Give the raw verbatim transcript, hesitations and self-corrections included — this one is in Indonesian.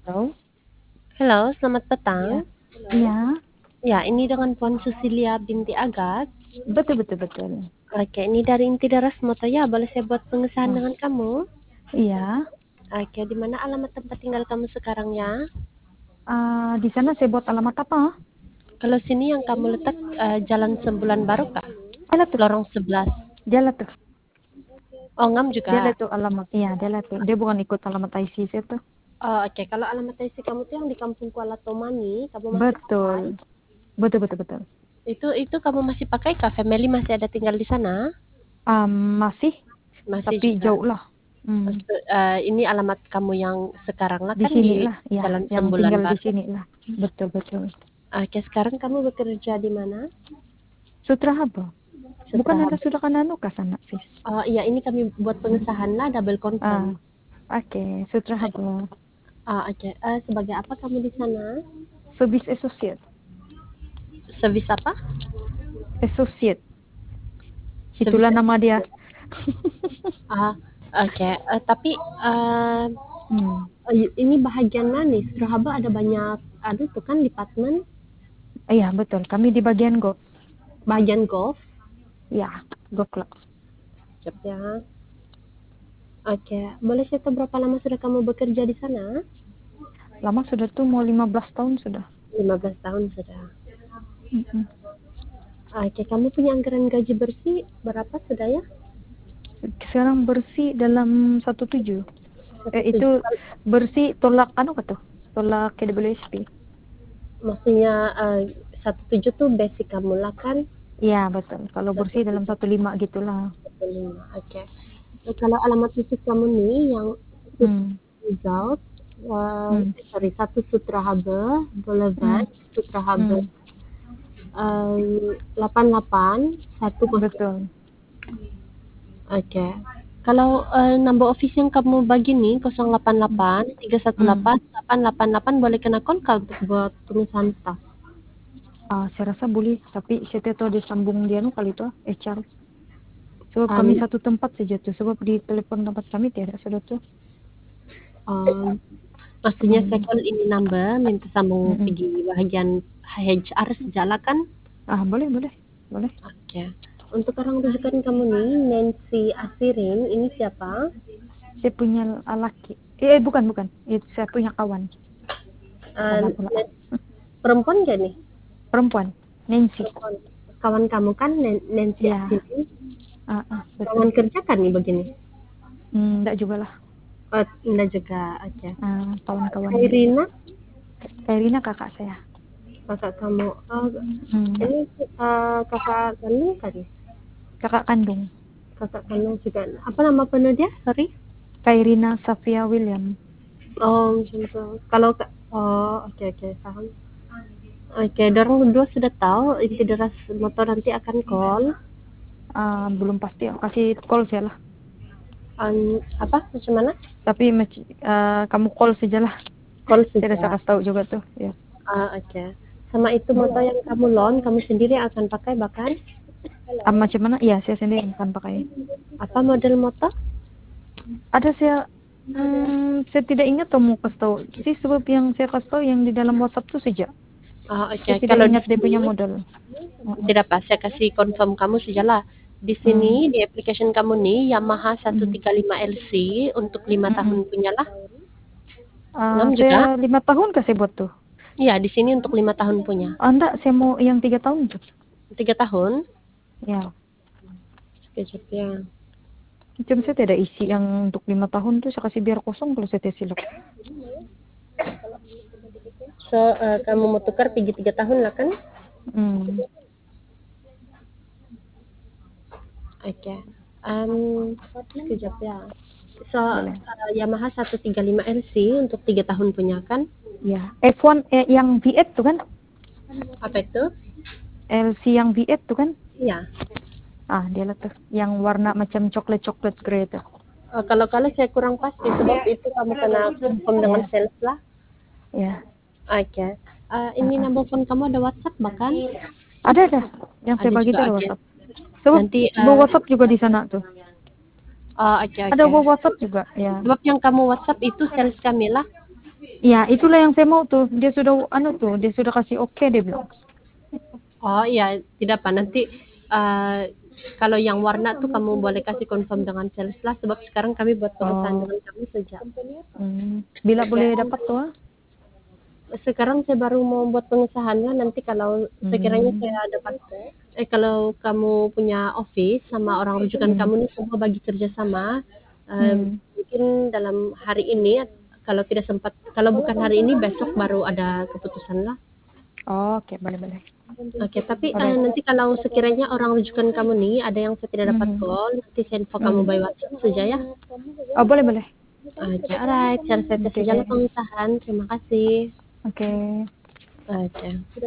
Halo? Halo, selamat petang. Iya. Iya, Ya, ini dengan Puan Susilia binti Agat. betul betul betul. Oke, ini dari Inti Daras Motoya. Boleh saya buat pengesahan Oh, dengan kamu? iya. Oke, di mana alamat tempat tinggal kamu sekarang ya? Ah, di sana saya buat alamat apa? Kalau sini yang kamu letak eh, Jalan Sembulan Baru kah? Jalan tuh, Lorong sebelas. jalan tuh. Oh, Ngam Jalan juga. tuh alamat. Iya, jalan tuh. Dia bukan ikut alamat I C saya tuh. Oh, oke. Kalau alamat I C kamu tuh yang di Kampung Kuala Tomani, kamu masih pakai? Betul. Betul betul betul. Itu itu kamu masih pakai kah? Family masih ada tinggal di sana? Ah, masih, Masih tapi juga. jauh lah. Hmm. Maksud- eh, ini alamat kamu yang sekarang lah Di kan sini di lah, ya. Jalan Yang Sembulan tinggal di Baru. sini lah. Betul betul. Oke, sekarang kamu bekerja di mana? Sutra Haba. Bukan Setelah ada sudah kan anu kah sana, sis? oh iya, ini kami buat pengesahan lah, double confirm. Ah, oke. Sutra Haba. Ah, oke. Eh, sebagai apa kamu di sana? Service Associate. Service apa? Associate. Service Itulah nama dia. assistant. Ah, oke. Eh, tapi eh, Hmm. ini bahagian mana nih? Surabaya ada banyak, aduh tuh kan departemen Iya, betul. Kami di bagian golf. bagian golf. Ya, golf club. Siap ya. Oke, boleh saya tahu berapa lama sudah kamu bekerja di sana? Lama sudah tuh, mau lima belas tahun sudah. Lima belas tahun sudah. Mm-mm. Oke, kamu punya anggaran gaji bersih berapa sudah ya? Sekarang bersih dalam satu tujuh. Satu Eh, itu tujuh. bersih tolak anu kah tuh? Tolak K W S P. Maksudnya eh, satu tujuh tuh basic kamu lah kan? Iya, betul. Kalau Satu bersih dalam tujuh satu lima gitulah. satu lima. Oke. Nah, kalau alamat fisik kamu nih yang Hmm. result, uh, Hmm. sorry, satu Sutra Habe, Hmm. Boulevard, Sutra Habe, Hmm. um, delapan delapan satu kosong. Betul. Oke. Kalau uh, number office yang kamu bagi nih nol delapan Hmm. delapan tiga satu Hmm. delapan delapan delapan delapan boleh kena call kah untuk buat tulisan staff? Ah, saya rasa boleh, tapi saya tahu disambung dia nu kali itu H R. Sebab kami Um, satu tempat saja tuh. Sebab di telepon tempat kami tidak sudah tuh. um, Maksudnya saya Hmm. call ini number minta sambung Mm-mm. pergi bahagian H R sejala kan? Ah, boleh, boleh. Boleh. Oke. Untuk orang rujukan kamu nih, Nancy Asirin, ini siapa? Saya punya laki. Eh, bukan, bukan. Itu saya punya kawan. Salah Uh, pula. perempuan gak nih? Perempuan. Nancy. Perempuan. Kawan kamu kan Nancy Ya, Asirin. ah, ah, betul. Kawan kerja kan nih begini? Hmm, enggak juga lah. Oh, enggak juga. Oke. Ah, kawan-kawan gitu. Kairina, Kairina kakak saya. kakak kamu. Oh, Hmm, ini uh, kakak kandung kan? kakak kandung. Kakak kandung juga. Apa nama penuh dia? Sorry. Kairina Safia William. Oh, macam tu. Kalau oh, oke okay, oke, okay, paham. Oke, dorong berdua sudah tahu inti deras motor nanti akan call. Ah, belum pasti. Kasih call saya lah. Um, apa? Macam mana? Tapi ah, kamu call saja lah. Call Saya saja. rasa kasih tahu juga tuh. Ya. Ah, oke. Okay. Sama itu motor yang kamu loan, kamu sendiri akan pakai bahkan Ah, macam mana? Iya, saya sendiri akan pakai. apa model motor? Ada saya, hmm, saya tidak ingat atau mau kasih tahu. Sih sebab yang saya kasih tahu yang di dalam WhatsApp tuh saja. Ah, oke. Saya Okay. tidak Kalau di ingat dia sini punya modal. Uh-uh. tidak apa, saya kasih confirm kamu sajalah. Di sini Hmm. di application kamu nih Yamaha Hmm. seratus tiga puluh lima L C untuk lima tahun Mm-mm. punya lah. Ah, Ngam saya juga? lima tahun kasih buat tuh. Iya, di sini untuk lima tahun punya. Ah, enggak, saya mau yang tiga tahun tuh. Tiga tahun? Ya, Sekejap ya. macam saya tidak isi yang untuk lima tahun tuh saya kasih biar kosong kalau saya tes silap. So, uh, kamu mau tukar pergi tiga tahun lah kan? Hmm. Oke. Okay. Um, sekejap ya. So, Boleh. uh, Yamaha seratus tiga puluh lima L C untuk tiga tahun punya kan? Ya, F satu eh, yang V delapan tuh kan? Apa itu? L C yang V delapan tuh kan? Iya. Ah, dia lah tuh. Yang warna macam coklat-coklat grey tuh. Uh, kalau kalau saya kurang pasti sebab itu kamu kena confirm dengan Ya, sales lah. ya. Oke. Okay. Uh, ini Uh-uh. nomor phone kamu ada WhatsApp bahkan? Ada ada. Yang saya Ada bagi juga. tuh Oke. ada Okay. WhatsApp. Sebab Nanti. bawa Uh, WhatsApp juga di sana tuh. oh, oke okay, oke. Ada Okay. bawa WhatsApp juga, ya. Sebab yang kamu WhatsApp itu sales kami lah. Ya, itulah yang saya mau tuh. Dia sudah anu tuh, dia sudah kasih oke dia bilang. Oh iya, tidak apa nanti uh, kalau yang warna tuh kamu boleh kasih confirm dengan sales lah sebab sekarang kami buat pengesahan Oh, dengan kamu sejak. hmm. Bila Oke, boleh dapat tuh? Ah? sekarang saya baru mau buat pengesahannya nanti kalau sekiranya Hmm. saya dapat eh kalau kamu punya office sama orang rujukan Hmm. kamu nih semua bagi kerjasama uh, Hmm. mungkin dalam hari ini kalau tidak sempat kalau bukan hari ini besok baru ada keputusan lah. Oh, oke, boleh boleh. Oke, tapi uh, Alright. nanti kalau sekiranya orang rujukan kamu nih ada yang saya tidak dapat Hmm. call, nanti saya info kamu Hmm. by WhatsApp saja ya. Oh, boleh boleh. Oke, alright. Saya Oke. saja lah pengusahaan. Terima kasih. Oke. Oke.